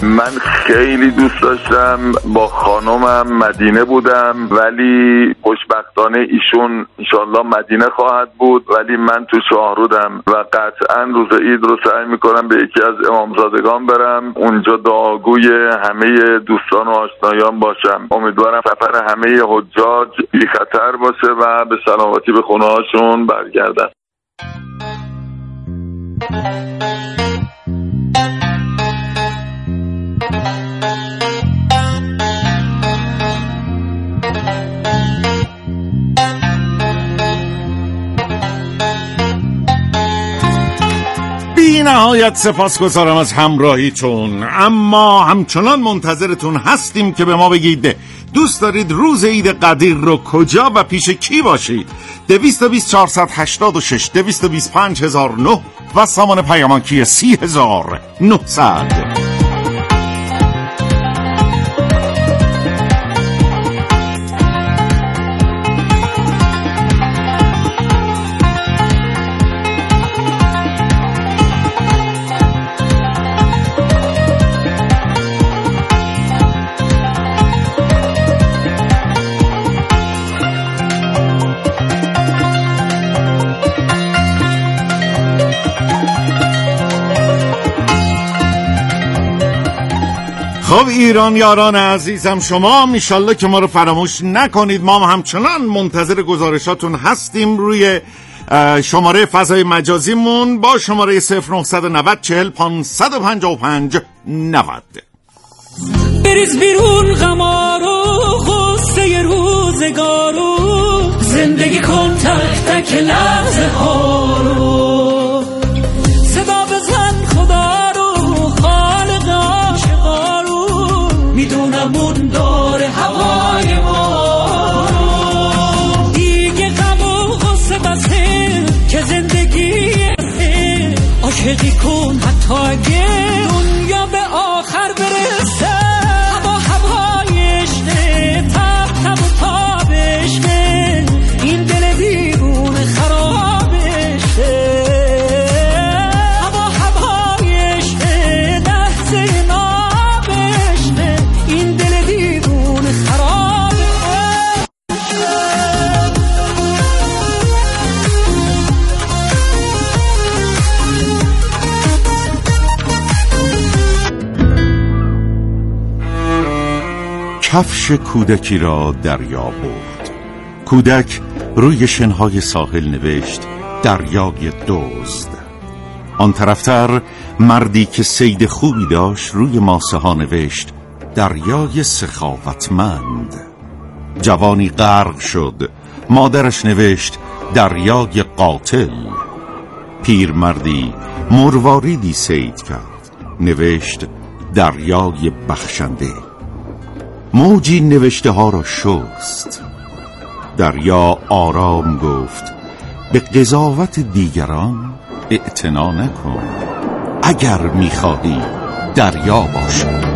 من خیلی دوست داشتم، با خانمم مدینه بودم، ولی خوشبختانه ایشون انشالله مدینه خواهد بود، ولی من تو شاهرودم و قطعا روز عید رو سعی میکنم به یکی از امامزادگان برم، اونجا دعاگوی همه دوستان و آشنایان باشم. امیدوارم سفر همه حجاج بی خطر باشه و به سلامتی به خونه هاشون برگردن. بی نهایت سپاسگزارم از همراهیتون، اما همچنان منتظرتون هستیم که به ما بگید دوست دارید روز عید قدیر رو کجا و پیش کی باشید. 220 486 225 1009 و سامان پیامکی 30900. خب ایران یاران عزیزم، شما انشالله که ما رو فراموش نکنید. ما همچنان منتظر گزارشاتون هستیم روی شماره فضای مجازیمون با شماره 0990 40 555 90. بریز بیرون غمارو غصه روزگارو، زندگی کن تک تک لحظه ها رو، صدا بزن خدا رو خالق عاشقا رو، میدونم اون داره هوای ما رو، دیگه غم و غصه بسه که زندگی عاشقی کن حتی اگه دنیا به آخر برسه. این دل دیوونه خرابشه، هوایشه لحظه نابشه، این دل دیوونه خرابشه. کفش کودکی را دریا برد. کودک روی شنهای ساحل نوشت دریای دزد. آن طرفتر مردی که صید خوبی داشت روی ماسه ها نوشت دریای سخاوتمند. جوانی غرق شد، مادرش نوشت دریای قاتل. پیرمردی مرواریدی صید کرد، نوشت دریای بخشنده. موجی نوشته ها را شست. دریا آرام گفت به قضاوت دیگران اعتنا نکن، اگر میخواهی دریا باشی.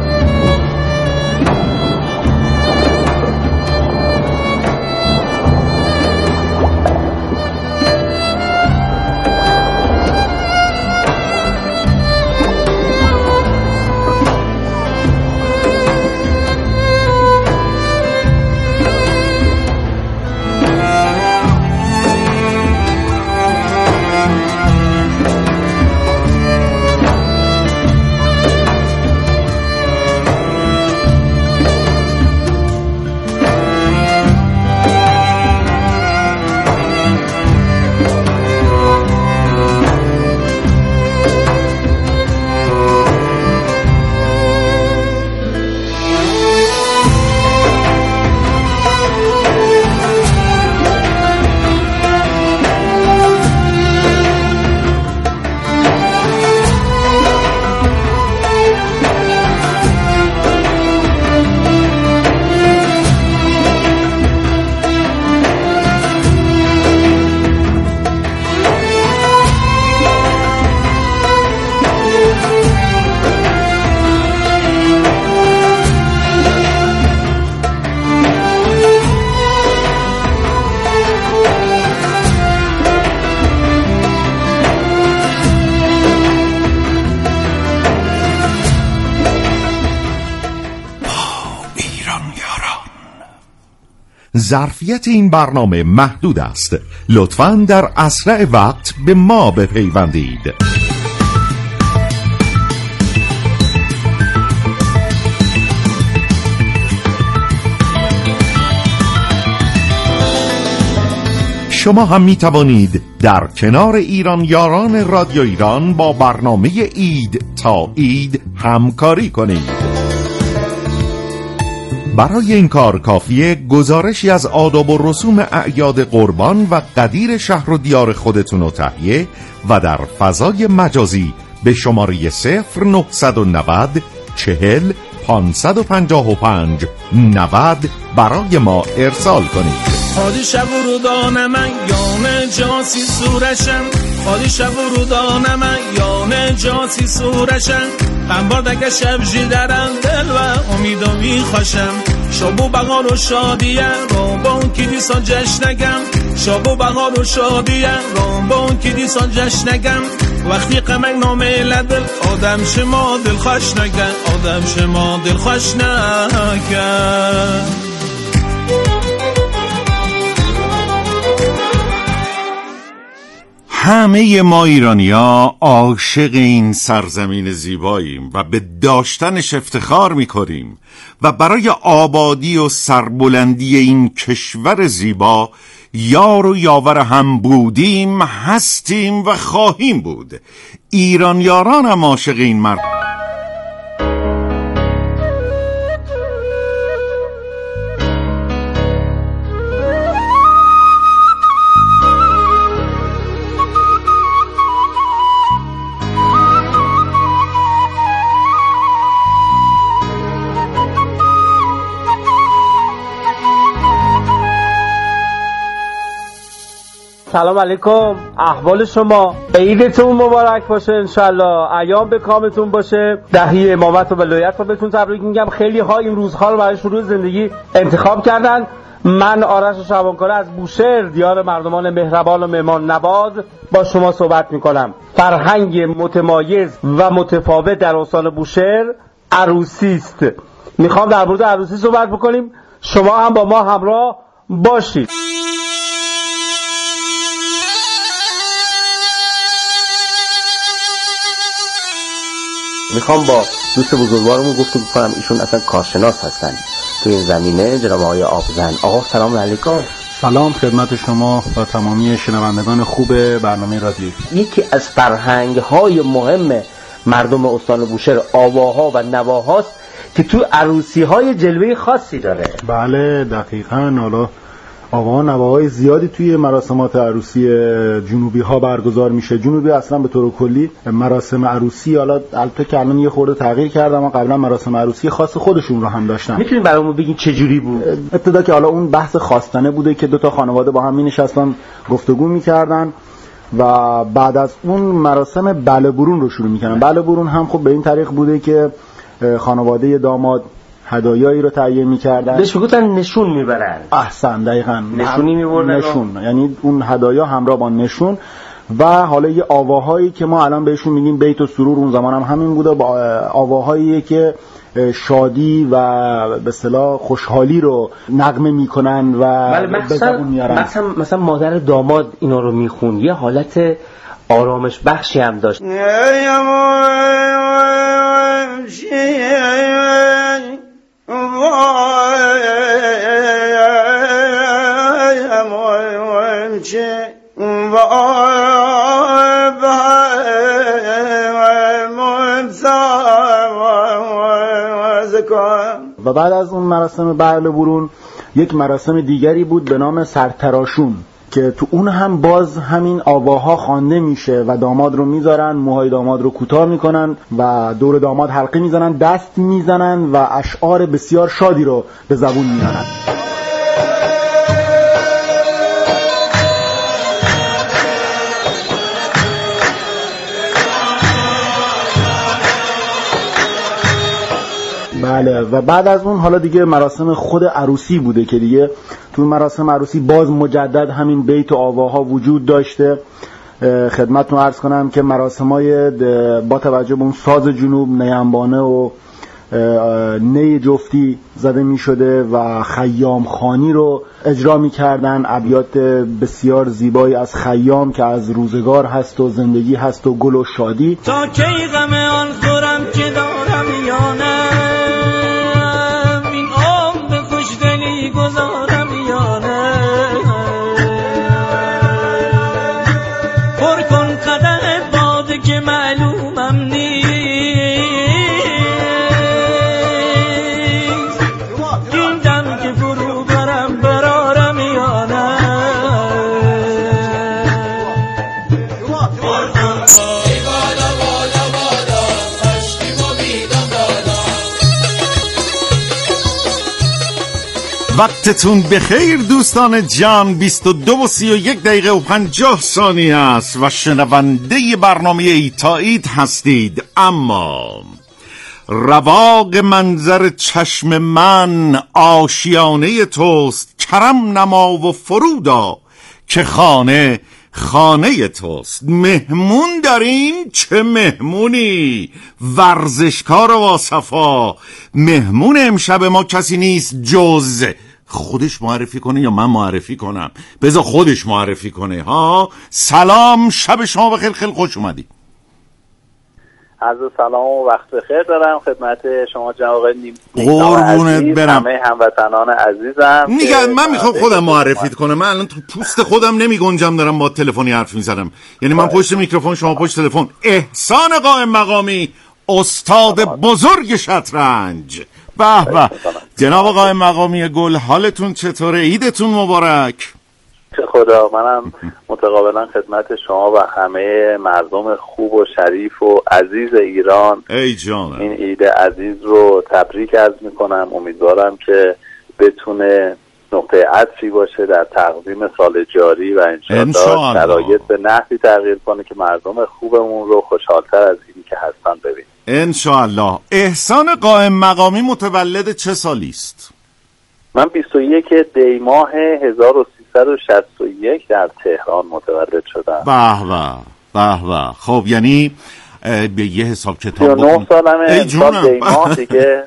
ظرفیت این برنامه محدود است. لطفاً در اسرع وقت به ما بپیوندید. شما هم می توانید در کنار ایران یاران رادیو ایران با برنامه اید تا اید همکاری کنید. برای این کار کافیه گزارشی از آداب و رسوم اعیاد قربان و قدیر شهر و دیار خودتون رو تهیه و در فضای مجازی به شماره 0990 40 555 90 برای ما ارسال کنید. خالی شب و رودان من یانه جاسی سورشم، خالی شب و رودان من یانه جاسی سورشم، قنبار دگه شب جیدرم دل و امیدو میخواشم، شابو بغار و شادیه روبان کی دیسان جشنگم، شابو بغار و شادیه روبان کی دیسان جشنگم، وقتی قمک نامه لدل آدم شما دل خوش نگن، آدم شما دل خوش نگن. همه ما ایرانی‌ها عاشق این سرزمین زیباییم و به داشتنش افتخار می‌کنیم و برای آبادی و سربلندی این کشور زیبا یار و یاور هم بودیم، هستیم و خواهیم بود. ایران یاران هم عاشق این مرد. سلام علیکم، احوال شما؟ عیدتون مبارک باشه انشالله، ایام به کامتون باشه، دهی امامت و ولایت رو بهتون تبریک میگم. خیلی ها این روزها رو برای شروع زندگی انتخاب کردن. من آرش شعبانکاره از بوشهر، دیار مردمان مهربان و مهمان نواز با شما صحبت میکنم. فرهنگ متمایز و متفاوت در استان بوشهر عروسی است. میخوام در مورد عروسی صحبت بکنیم، شما هم با ما همراه باشید. میخوام با دوست بزرگوارمون گفتگو کنم، ایشون اصلا کارشناس هستن تو این زمینه، جناب آقای آبزن. آقا سلام علیکم. سلام خدمت شما و تمامی شنوندگان خوب برنامه رادیو. یکی از فرهنگ‌های مهم مردم استان بوشهر آواها و نواهاست که تو عروسی‌های جلوه خاصی داره. بله دقیقاً. حالا آوا و نواهای زیادی توی مراسمات عروسی جنوبی ها برگزار میشه. جنوبی اصلا به طور کلی مراسم عروسی، حالا البته که الان یه خورده تغییر کرده، اما قبلا مراسم عروسی خاص خودشون رو هم داشتن. میتونید برامون بگین چه جوری بود؟ ابتدا که حالا اون بحث خواستنه بوده که دو تا خانواده با هم می‌نشستن گفتگو می‌کردن و بعد از اون مراسم بله برون رو شروع می‌کردن. بله برون هم خب به این طریق بوده که خانواده داماد هدایایی رو تهیه می‌کردن. بهش میگفتن نشون میبرن. احسن، دقیقاً. نشونی میبردن. نشون، یعنی اون هدایا همراه با نشون و حالا یه آواهایی که ما الان بهشون میگیم بیت و سرور، اون زمان هم همین بوده، با آواهایی که شادی و به اصطلاح خوشحالی رو نغمه میکنن و به زبون میارن. مثلا مادر داماد اینا رو میخون، یه حالت آرامش بخشی هم داشت. و بعد از اون مراسم بله برون یک مراسم دیگری بود به نام سرتراشون که تو اون هم باز همین آواها خوانده میشه و داماد رو میذارن، موهای داماد رو کوتاه میکنن و دور داماد حلقه میزنن، دست میزنن و اشعار بسیار شادی رو به زبون میارن. بله. و بعد از اون حالا دیگه مراسم خود عروسی بوده که دیگه تو مراسم عروسی باز مجدد همین بیت و آواها وجود داشته. خدمتتون عرض کنم که مراسمای با توجه به اون ساز جنوب، نیمبانه و نی جفتی زده می شده و خیام خانی رو اجرا می کردن. ابیات بسیار زیبایی از خیام که از روزگار هست و زندگی هست و گل و شادی. تا کی غم آن خورم که دارم یا نه، این عمر به خوشدلی گذارم یا نه، پر کن قدح باده که معلومم نیست، این دم که فرو برم برارم یا نه. وقتتون بخیر دوستان جان. 22:31:50 است و شنونده برنامه ایتایید هستید. اما رواق منظر چشم من آشیانه توست، کرم نما و فرودا که خانه خانه توست. مهمون داریم؟ چه مهمونی، ورزشکار و صفا. مهمون امشب ما کسی نیست جز خودش معرفی کنه یا من معرفی کنم؟ بذار خودش معرفی کنه. ها سلام، شب شما بخیر، خیلی خوش اومدی. عرض سلام و وقت بخیر دارم خدمت شما جناب آقای قربونت برم. همه هموطنان عزیزم. من میخوام خودم معرفیت کنم. من الان تو پوست خودم نمی گنجم دارم با تلفنی حرف میزنم. یعنی من پشت میکروفون، شما پشت تلفن. احسان قائم مقامی، استاد بزرگ شطرنج. به به جناب قائم مقامی گل، حالتون چطوره؟ عیدتون مبارک. خدا، منم متقابلا خدمت شما و همه مردم خوب و شریف و عزیز ایران ای جانم این عید عزیز رو تبریک عرض میکنم. امیدوارم که بتونه نقطه عطفی باشه در تقویم سال جاری و انشاءالله شرایط به نحوی تغییر کنه که مردم خوبمون رو خوشحالتر از اینی که هستن ببینیم انشاءالله. احسان قائم مقامی متولد چه سالی است؟ من 21 دی ماه 1361 در تهران متولد شدم. به به به به. خب یعنی به یه حساب کتاب 39 سالمه. امسال دی ماه دیگه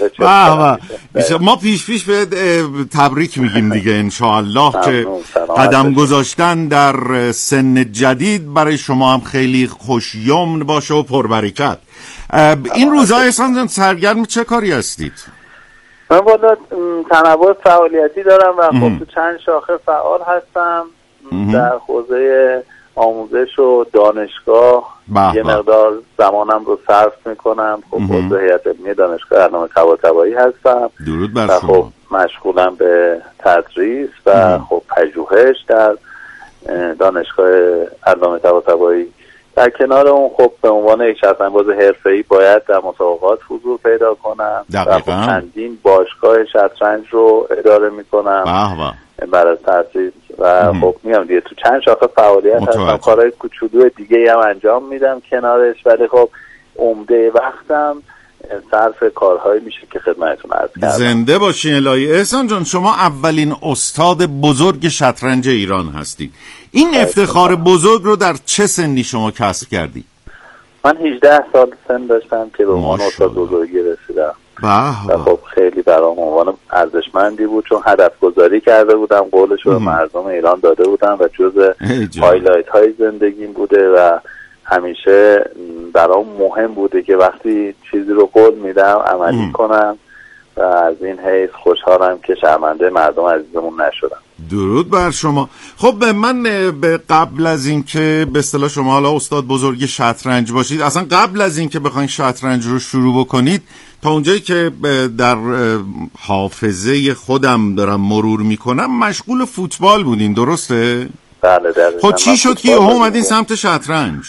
ما پیش به تبریک میگیم دیگه انشاءالله که قدم گذاشتن در سن جدید برای شما هم خیلی خوشیمن باشه و پربرکت. این روزها احسان سرگرم چه کاری هستید؟ من والا تنوع فعالیتی دارم و خب تو چند شاخه فعال هستم. در حوزه آموزش و دانشگاه یه مقدار زمانم رو صرف میکنم. خب عضو هیئت علمی دانشگاه علامه طباطبایی هستم. درود بر شما. خب مشغولم به تدریس و خب پژوهش در دانشگاه علامه طباطبایی. در کنار اون خب به عنوان یک شطرنج‌باز حرفه‌ای باید در مسابقات حضور پیدا کنم. و خب چندین باشگاه شطرنج رو اداره میکنم برای تدریس و خب میگم دیگه تو چند شاخه فعالیت هستم. کارهای کوچولو دیگه هم انجام میدم کنارش، ولی خب عمده وقتم صرف کارهایی میشه که خدمتتون عرض کردم. زنده باشین الهی. احسان جان، شما اولین استاد بزرگ شطرنج ایران هستی. این افتخار بزرگ رو در چه سنی شما کسب کردی؟ من 18 سال سن داشتم که به عنوان استاد بزرگی رسیدم. و خب خیلی برام عنوان ارزشمندی بود، چون هدف گذاری کرده بودم، قولش رو به مردم ایران داده بودم و جزء هایلایت های زندگیم بوده و همیشه برام مهم بوده که وقتی چیزی رو قول میدم عملی کنم و از این حیث خوشحالم که شرمنده مردم عزیزمون نشدم. درود بر شما. خب من به قبل از این که به اصطلاح شما حالا استاد بزرگ شطرنج باشید، اصلا قبل از این که بخواید شطرنج رو شروع بکنید، تا اونجایی که در حافظه خودم دارم مرور میکنم مشغول فوتبال بودین، درسته؟ بله دقیقاً. خب چی شد که اومدین سمت شطرنج؟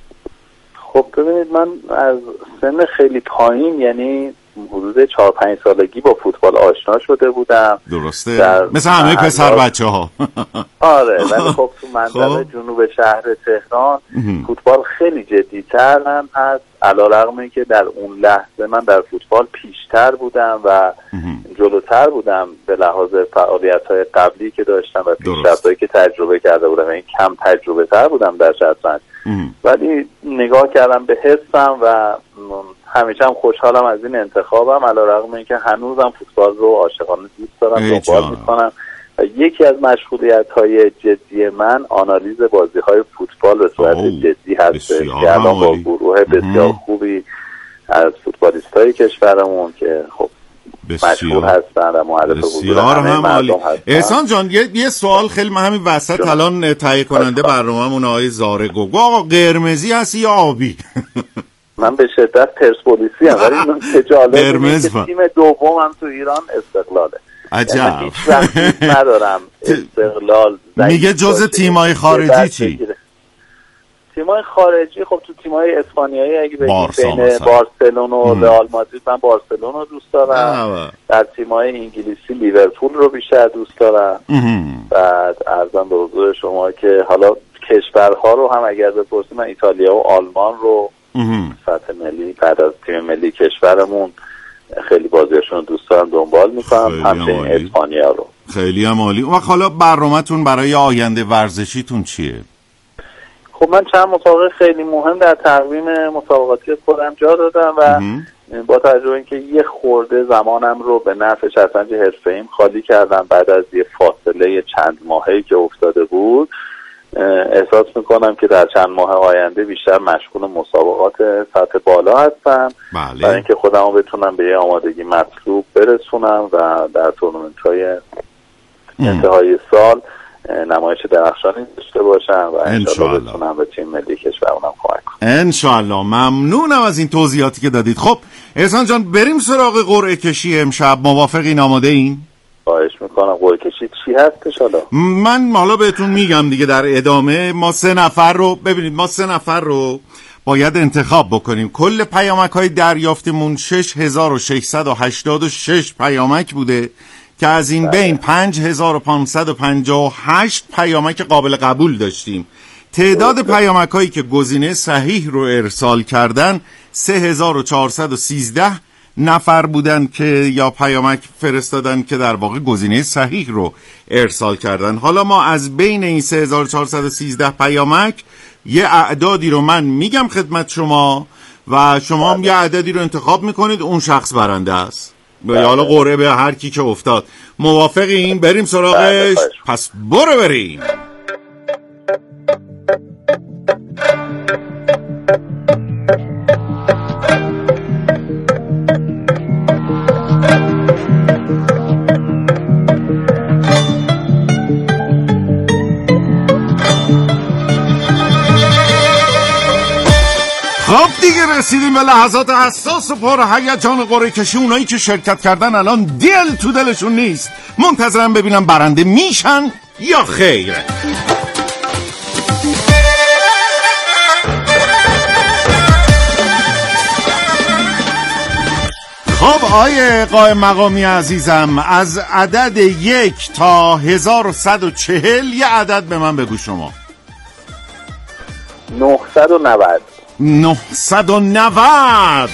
خب ببینید، من از سن خیلی پایین، یعنی حدود 4-5 سالگی با فوتبال آشنا شده بودم. درسته؟ مثل همه پسر بچه ها. آره، ولی خب تو منطقه جنوب شهر تهران فوتبال خیلی جدی‌تر هم هست، علی‌رغم اینکه در اون لحظه من در فوتبال پیشتر بودم و جلوتر بودم به لحاظ فعالیت‌های قبلی که داشتم و پیشرفت‌هایی که تجربه کرده بودم، این کم تجربه تر بودم در شطرنج. ولی نگاه کردم به حسم و همیشه هم خوشحالم از این انتخابم، علیرغم اینکه هنوزم فوتبال رو عاشقانه دوست دارم، دنبال میکنم. یکی از مشغولیت‌های جدی من آنالیز بازی‌های فوتبال به صورت جدی هست که الان با گروه بسیار خوبی از فوتبالیست‌های کشورمون که خب مشغول هستن و معرف وجود همه مردم هستن. احسان جان یه سوال خیلی همین وسط الان تهیه کننده برنامه‌مون آقای زاره گفت آقا قرمزی هستی یا آبی؟ من به شدت پرسپولیسی ام، ولی نکته جالبه که تیم دومم تو ایران استقلاله. عجب. هیچ وقت ندارم استقلال. میگه جز تیمای خارجی چی؟ تیمای خارجی خب تو تیمای اسپانیایی اگه بگیم بین بارسلون و رئال مادرید، من بارسلون رو دوست دارم. در تیمای انگلیسی لیورپول رو بیشتر دوست دارم. بعد عرضم به حضور شما که حالا کشورها رو هم اگر بپرسیم، من ایتالیا و آلمان رو سطح ملی بعد از تیم ملی کشورمون خیلی بازیاشون رو دوست دارم، دنبال میکنم. همچنین اسپانیا رو. خیلی هم عالی. و حالا برنامه‌تون برای آینده ورزشیتون چیه؟ خب من چند مسابقه خیلی مهم در تقویم مسابقاتی خودم جا دادم و با توجه اینکه یه خورده زمانم رو به نفع شطرنج حرفه‌ایم خالی کردم بعد از یه فاصله چند ماهه‌ای که افتاده بود، احساس میکنم که در چند ماه آینده بیشتر مشغول مسابقات سطح بالا هستم برای اینکه خودم رو بتونم به یه آمادگی مطلوب برسونم و در تورنمنت‌های انتهای سال نمایش درخشانی داشته باشم و انشالله بتونم به تیم ملی کشورم کمک کنم. انشالله. ممنونم از این توضیحاتی که دادید. خب احسان جان بریم سراغ قرعه کشی امشب. موافقین؟ آماده این؟ خواهش میکنم. قرعه کشی چی هستش حالا؟ من حالا بهتون میگم دیگه در ادامه. ما 3 نفر رو ببینید، ما 3 نفر رو باید انتخاب بکنیم. کل پیامک‌های دریافتمون 6686 پیامک بوده که از این بین 5558 پیامک قابل قبول داشتیم. تعداد پیامک هایی که گزینه صحیح رو ارسال کردن 3413 نفر بودن که یا پیامک فرستادن که در واقع گزینه صحیح رو ارسال کردن. حالا ما از بین این 3413 پیامک یه اعدادی رو من میگم خدمت شما و شما هم یه عددی رو انتخاب میکنید، اون شخص برنده است. یا حالا قرعه به هر کی که افتاد. موافقین؟ بریم سراغش. پس بریم. خب دیگه رسیدیم به لحظات حساس و پر هیجان قرعه کشی. اونایی که شرکت کردن الان دل تو دلشون نیست، منتظرم ببینم برنده میشن یا خیر. خب آیه قائم مقامی عزیزم، از عدد 1 تا 1140 یه عدد به من بگو شما. 990. 990.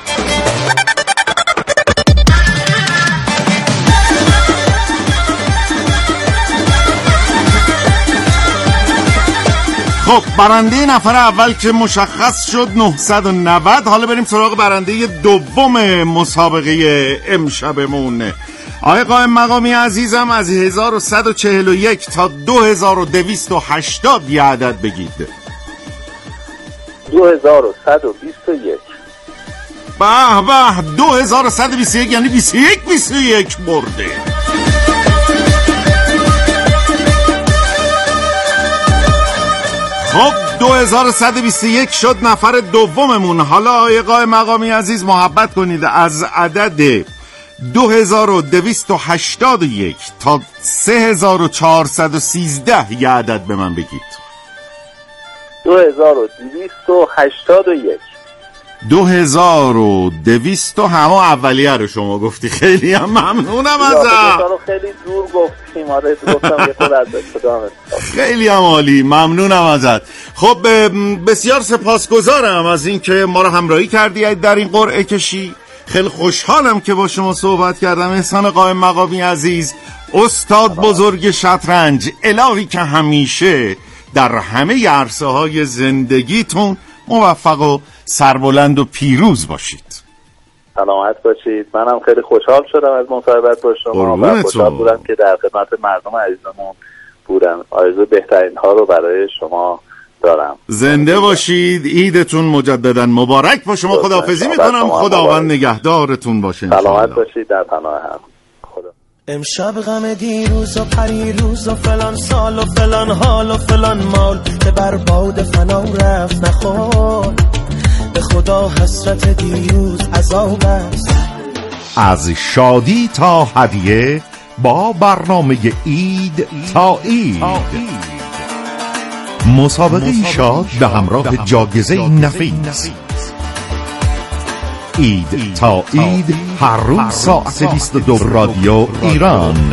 خب برنده نفر اول که مشخص شد 990. حالا بریم سراغ برنده دوم مسابقه امشبمون. آقای قائم مقامی عزیزم، از 1141 تا 2280 یه عدد بگید. 2121. به به، 2121 یعنی 21 برده. خب 2121 شد نفر دوممون. حالا آقای قائم مقامی عزیز محبت کنید، از عدد 2281 تا 3413 یه عدد به من بگید. 2281. 2200 همه اولیه رو شما گفتی. خیلی هم ممنونم ازت. خیلی دور گفتیم. آره گفتم یه خود از ادامه. خیلی هم عالی، ممنونم ازت. خب بسیار سپاسگزارم از اینکه ما رو همراهی کردی در این قرعه کشی. خیلی خوشحالم که با شما صحبت کردم. احسان قائم مقامی عزیز، استاد بزرگ شطرنج، الهی که همیشه در همه عرصه‌های زندگیتون موفق و سربلند و پیروز باشید. سلامت باشید. منم خیلی خوشحال شدم از مصاحبت با شما و خوشحال بودم که در خدمت مردم عزیزمون بودم. آرزوی بهترین ها رو برای شما دارم. زنده باشید. عیدتون مجددا مبارک با شما. خداحافظی میکنم. خداوند نگهدارتون باشه. سلامت باشید. در پناه هم. خدا. امشب غم دیروز و پریروز و فلان سال و فلان حال و فلان مال که بر باد فنا رفت نخور، به خدا حسرت دیروز عذاب است. از شادی تا هدیه با برنامه عید تا عید، مسابقه شاد به همراه جایزه نفیس. عید تا عید هر روز ساعت 22 رادیو ایران.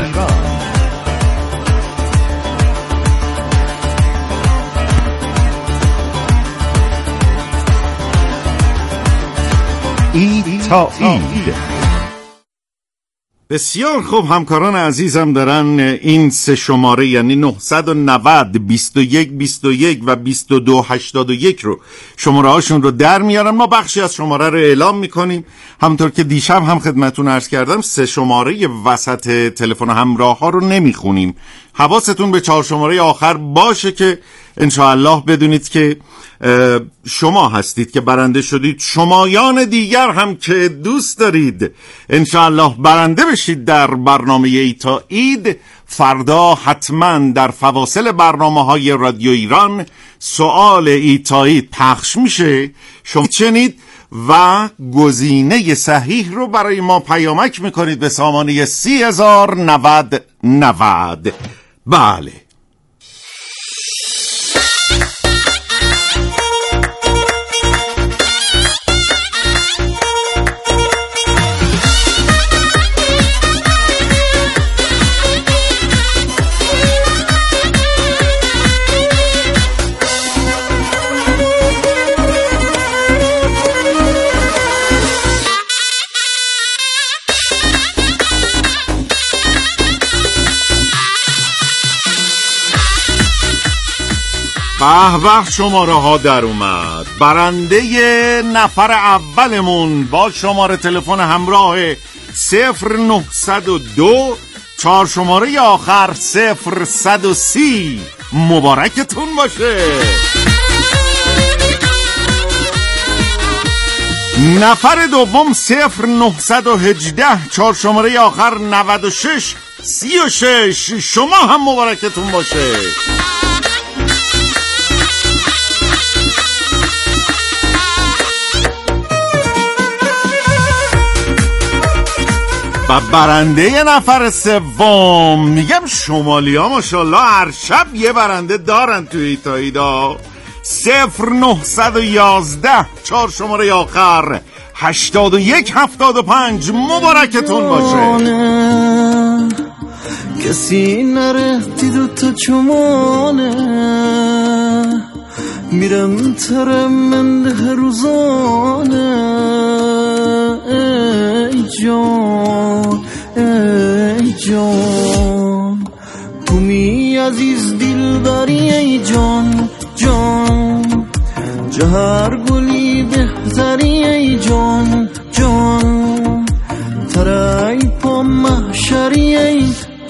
عید تا عید. بسیار خوب همکاران عزیزم دارن این سه شماره یعنی 990 21 21 و 22 81 رو شماره هاشون رو در میارن. ما بخشی از شماره رو اعلام میکنیم. همونطور که دیشب هم خدمتون عرض کردم سه شماره وسط تلفن همراه ها رو نمیخونیم. حواستون به 4 شماره آخر باشه که انشاءالله بدونید که شما هستید که برنده شدید. شمایان دیگر هم که دوست دارید انشاءالله برنده بشید در برنامه عید تا عید. فردا حتما در فواصل برنامه‌های رادیو ایران سوال عید تا عید پخش میشه. شما چنید و گزینه صحیح رو برای ما پیامک میکنید به سامانه 309090. بله. به شماره ها در اومد. برنده نفر اولمون با شماره تلفن همراه 0902 4 شماره آخر 0130 مبارکتون باشه. نفر دوم 0918 4 شماره آخر 96 36 شما هم مبارکتون باشه. و برنده نفر سوم میگم شمالی ها ماشاءالله هر شب یه برنده دارن توی ایتاییدا. 0911 4 شماره آخر 8175 مبارکتون باشه. کسی نرهتی دوتا چمانه میرم ترمنده روزانه. ای جان ای جان تو می عزیز دل بری. ای جان جان جهر گلی بهتری. ای جان جان ترای پا محشری. ای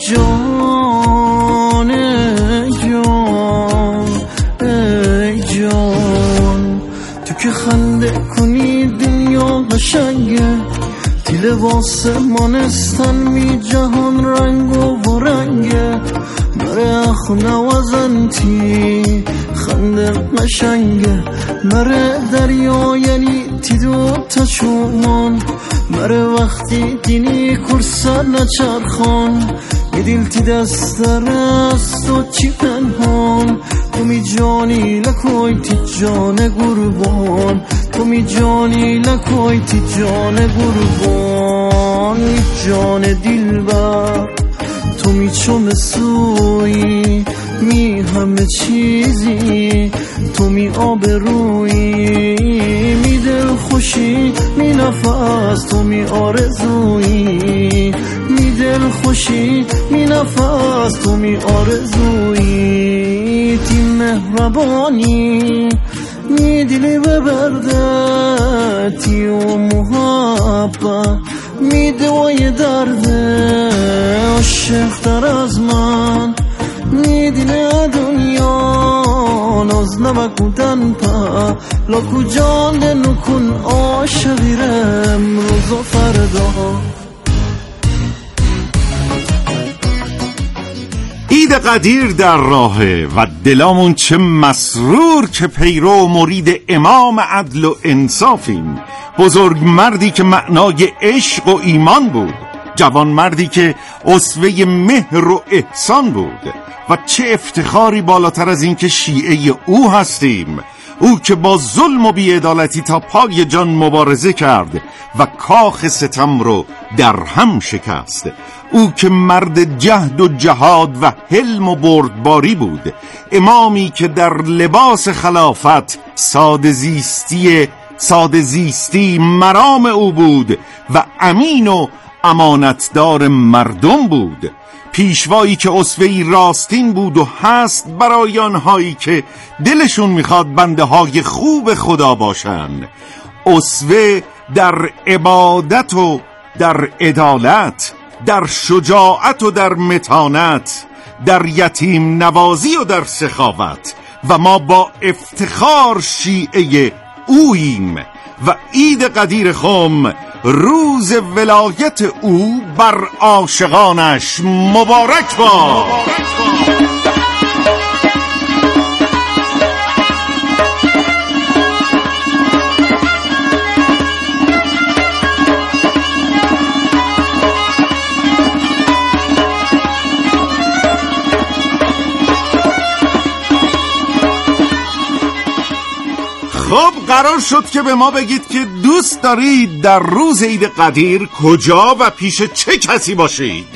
جان ای جان ای جان تو که خنده کنی دنیا قشنگه. تی لباس مانستن می جهان رنگ و رنگه. مره اخ نوازن تی خنده قشنگه. مره دریا یعنی تی دو تا چومان. مره وقتی دینی کرسا نچرخان. یه دل تی دست است و چی پنهان. تو می جانی لکوی تی جان قربان. تو می جانی لکوی تی جان قربان. جان دلبر تو می چون سوی می همه چیزی. تو می آبرویی می دل خوشی می نفس. تو می آرزویی می دل خوشی می نفس. تو می آرزویی تی مهربانی میدلی به بردتی و محبت میدوای درد عاشق در از من میدینه دنیا ناز نمکودن پا لکو جان نکن عاشقیرم روز و فردا. عید قدیر در راهه و دلامون چه مسرور که پیرو و مرید امام عدل و انصافیم. بزرگ مردی که معنای عشق و ایمان بود، جوان مردی که اسوه مهر و احسان بود و چه افتخاری بالاتر از این که شیعه او هستیم. او که با ظلم و بی‌عدالتی تا پای جان مبارزه کرد و کاخ ستم رو در هم شکست. او که مرد جهد و جهاد و حلم و بردباری بود. امامی که در لباس خلافت ساده زیستی مرام او بود و امین و امانتدار مردم بود. پیشوایی که اسوه‌ای راستین بود و هست برای آنهایی که دلشون میخواد بنده های خوب خدا باشن. اسوه در عبادت و در عدالت، در شجاعت و در متانت، در یتیم نوازی و در سخاوت و ما با افتخار شیعه اوییم و عید قدیر خم روز ولایت او بر عاشقانش مبارک باد. خب قرار شد که به ما بگید که دوست دارید در روز عید قدیر کجا و پیش چه کسی باشید؟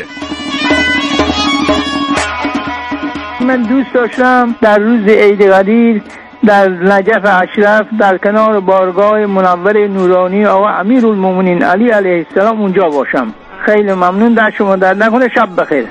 من دوست داشتم در روز عید قدیر در نجف اشرف در کنار بارگاه منور نورانی آقا امیرالمومنین علی علیه السلام اونجا باشم. خیلی ممنون، در شما در نکنه. شب بخیر.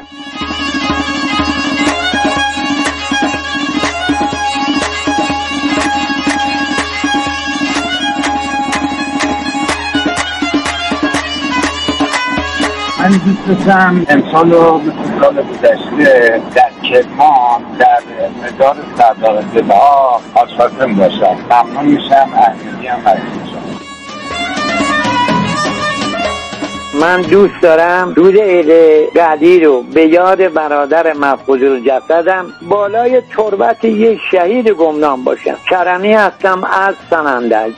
من دوست داشتم امسال رو مثل سال گذشته در کرمان در مدار سردار دلها آشپزم باشم. ممنون میشم. احمدی هم هستم. من دوست دارم روز عید قدیر رو به یاد برادر مفقود الجسدم بالای تربت یک شهید گمنام باشم. کرمی هستم از سنندج.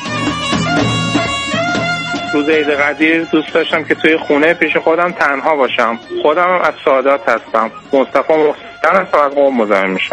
روز عید قدیر دوست داشتم که توی خونه پیش خودم تنها باشم. خودم از سادات هستم. مصطفی محسن هستم، از قم مزاحم میشم.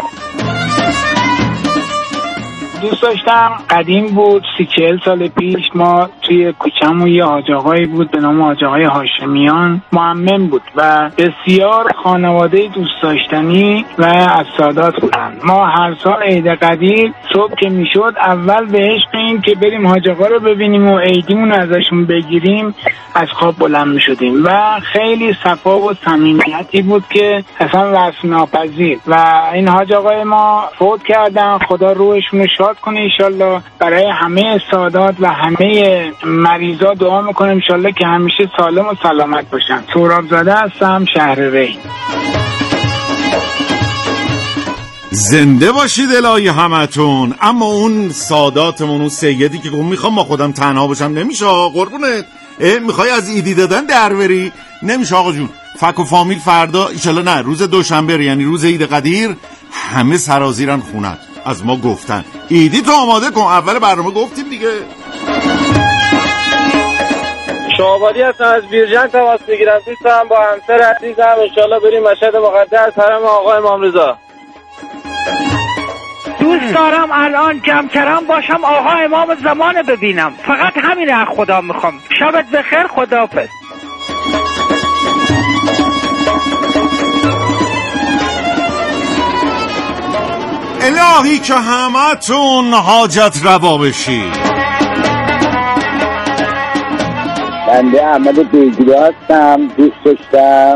دوست داشتم قدیم بود 30-40 سال پیش ما توی کوچه‌مون یه حاج آقایی بود به نام حاج آقای هاشمیان، معمم بود و بسیار خانواده دوست داشتنی و از سادات بودن. ما هر سال عید قدیر صبح که میشد اول بهش بگیم که بریم حاج آقا رو ببینیم و عیدیمون ازشون بگیریم از خواب بلند میشدیم و خیلی صفا و صمیمیتی بود که اصلا وصف ناپذیر. و این حاج آقای ما فوت کردن، خدا روحشون رو شاد کنه انشالله. برای همه سادات و همه مریضا دعا میکنم انشالله که همیشه سالم و سلامت باشن. سهراب زاده هستم، شهر ری. زنده باشید الهی همتون. اما اون ساداتمون، اون سیدی که میخوام ما خودم تنها باشم، نمیشه قربونت. میخوای از ایدی دادن در بری؟ نمیشه آقا جون. فک و فامیل فردا انشالله، نه روز دوشنبه یعنی روز عید قدیر همه سرازیرن خونت. از ما گفتن ایدی تو آماده کن، اول برنامه گفتیم دیگه. شعبادی هستم از بیرجن تماس میگیرم. دوستم با همسر عزیزم انشالله بریم مشهد مقدس حرم آقا امام رضا. دوست دارم الان جمع باشم آقا امام زمان ببینم. فقط همین از خدا میخوام. شبت بخیر، خداحافظ. الهی که همتون حاجت روا بشید. بنده احمد بیگری هستم. دوست داشتم